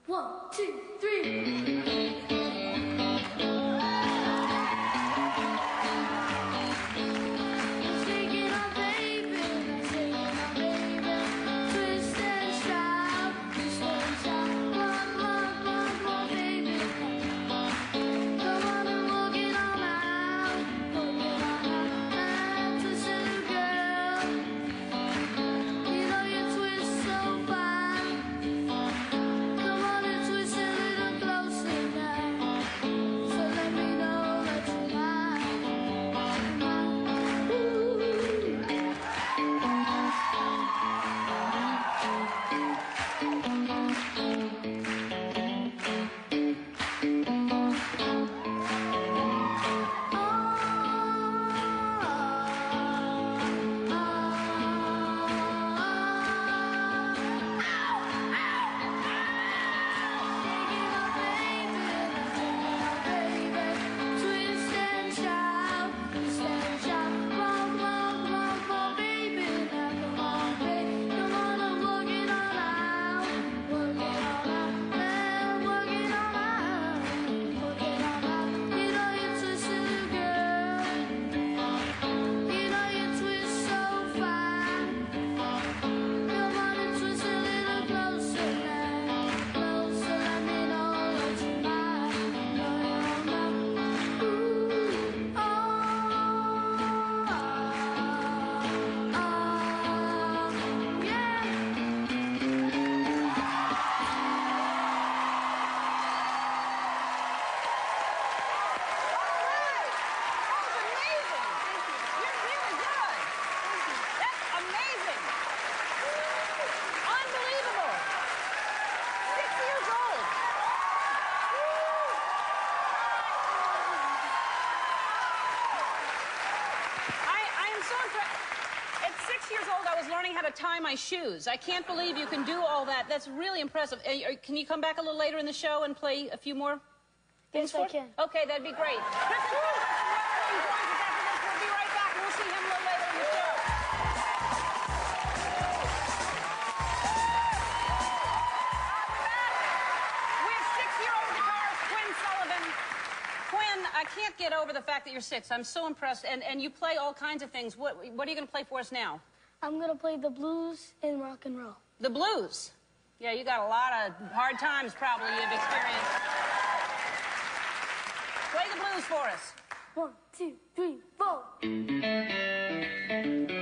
1, 2, 3. Learning how to tie my shoes. I can't believe you can do all that. That's really impressive. Can you come back a little later in the show and play a few more things? Yes, I can. Okay, that'd be great. Kristen, we'll be right back, and we'll see him a little later in the show. We have 6-year-old guitarist Quinn Sullivan. Quinn, I can't get over the fact that you're 6. I'm so impressed. And you play all kinds of things. What are you going to play for us now? I'm going to play the blues and rock and roll. The blues? Yeah, you got a lot of hard times probably you've experienced. Play the blues for us. 1, 2, 3, 4.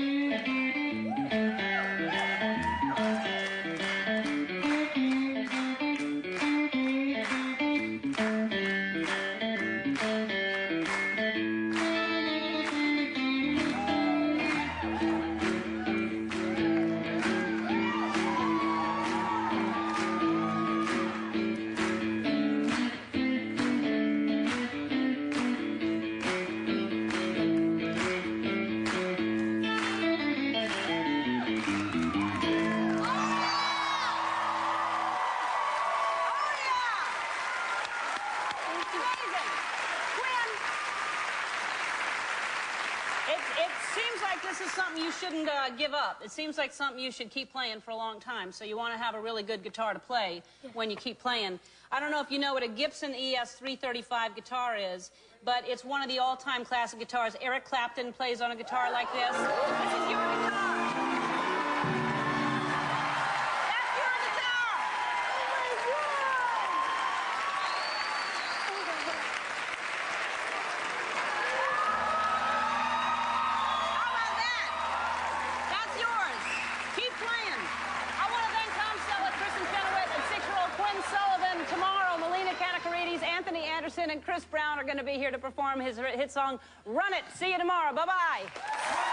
It seems like this is something you shouldn't give up. It seems like something you should keep playing for a long time. So you want to have a really good guitar to play when you keep playing. I don't know if you know what a Gibson ES 335 guitar is, but it's one of the all-time classic guitars. Eric Clapton plays on a guitar like this. This is your guitar. And Chris Brown are going to be here to perform his hit song, Run It. See you tomorrow. Bye-bye.